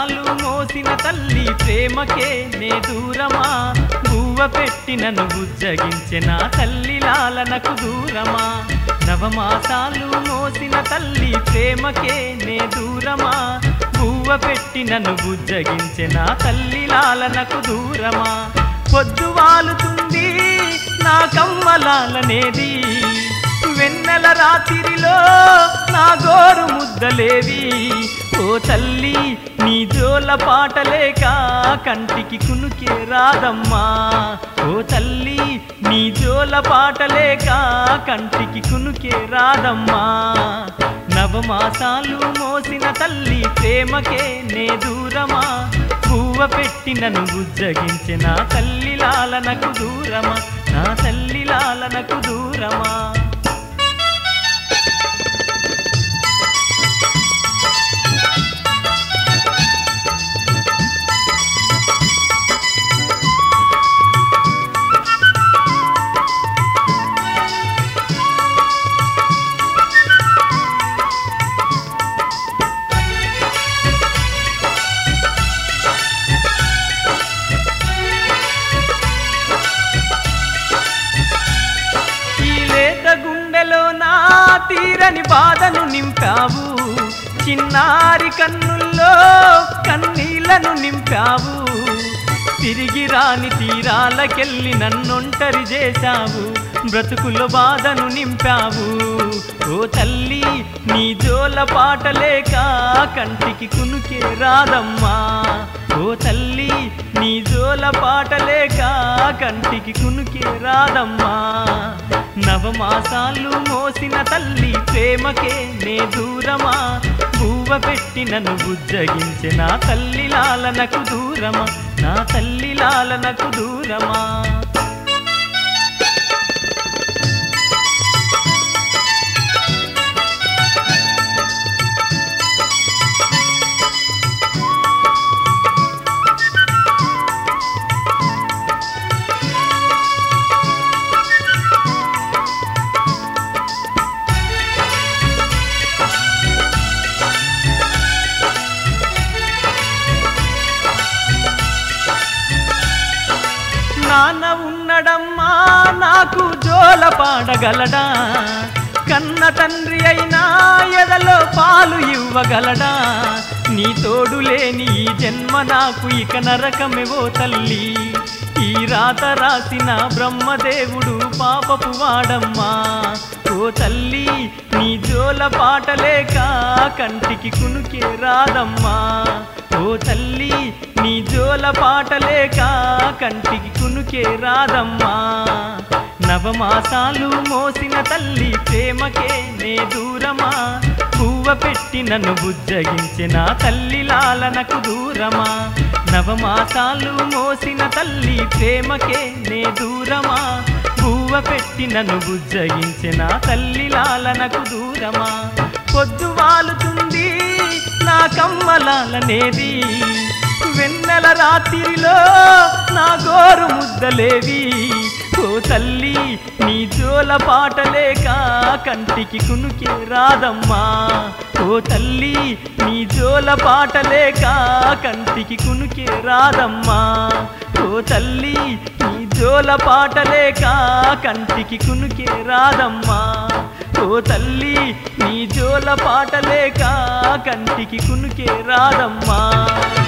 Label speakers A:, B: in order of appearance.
A: మాసాలు మోసిన తల్లి ప్రేమకే నే దూరమా బువ్వ పెట్టి నన్ను బుజ్జగించిన తల్లి లాలనకు దూరమా నవమాసాలు మోసిన తల్లి ప్రేమకే నే దూరమా బువ్వ పెట్టి నన్ను బుజ్జగించిన తల్లి లాలనకు దూరమా పొద్దు వాలుతుంది నా కమ్మలాలనేది వెన్నెల రాత్రిలో నా గోరు ముద్దలేవి ఓ తల్లి నీ జోల పాటలేక కంటికి కునుకే రాదమ్మా ఓ తల్లి నీ జోల పాటలేక కంటికి కునుకే రాదమ్మా నవమాసాలు మోసిన తల్లి ప్రేమకే నే దూరమా పువ్వ పెట్టి నన్ను బుజ్జగించిన తల్లి లాలనకు దూరమా నా తల్లి లాలనకు దూరమా తీరని బాధను నింపావు చిన్నారి కన్నుల్లో కన్నీళ్లను నింపావు తిరిగి రాని తీరాలకెళ్ళి నన్నొంటరి చేశావు బ్రతుకుల బాధను నింపావు ఓ తల్లి నీ జోల పాటలేక కంటికి కునుకే రాదమ్మా ఓ తల్లి నీ జోల పాటలేక కంటికి కునుకే రాదమ్మా నవమాసాలు మోసిన తల్లి ప్రేమకే నే దూరమా బువ్వ పెట్టి నన్ను బుజ్జగించిన తల్లి లాలనకు దూరమా నా తల్లి లాలనకు దూరమా నాన్న ఉన్నడమ్మా నాకు జోల పాడగలడా కన్న తండ్రి అయినా ఎదలో పాలు ఇవ్వగలడా నీ తోడు లేని ఈ జన్మ నాకు ఇక నరకమేవో తల్లి ఈ రాత రాసిన బ్రహ్మదేవుడు పాపపు వాడమ్మా ఓ తల్లి నీ జోల పాటలేక కంటికి కునుకే రాదమ్మా ఓ తల్లి నీ జోల పాటలేక కంటికి కునుకే రాదమ్మా నవమాసాలు మోసిన తల్లి ప్రేమకే నే దూరమా పువ్వ పెట్టి నన్ను బుజ్జగించిన తల్లి లాలనకు దూరమా నవమాసాలు మోసిన తల్లి ప్రేమకే నే దూరమా పువ్వ పెట్టి నన్ను బుజ్జగించిన తల్లి లాలనకు దూరమా పొద్దు వాలుతుంది నా కమ్మలాలనేది వెన్నెల రాత్రిలో నా గోరు ముద్దలేవి ఓ తల్లి నీ జోల పాటలేక కంటికి కునుకే రాదమ్మా ఓ తల్లి నీ జోల పాటలేక కంటికి కునుకే రాదమ్మా ఓ తల్లి నీ జోల పాటలేక కంటికి కునుకే రాదమ్మా ఓ తల్లి నీ జోల పాటలేక కంటికి కునుకే రాదమ్మా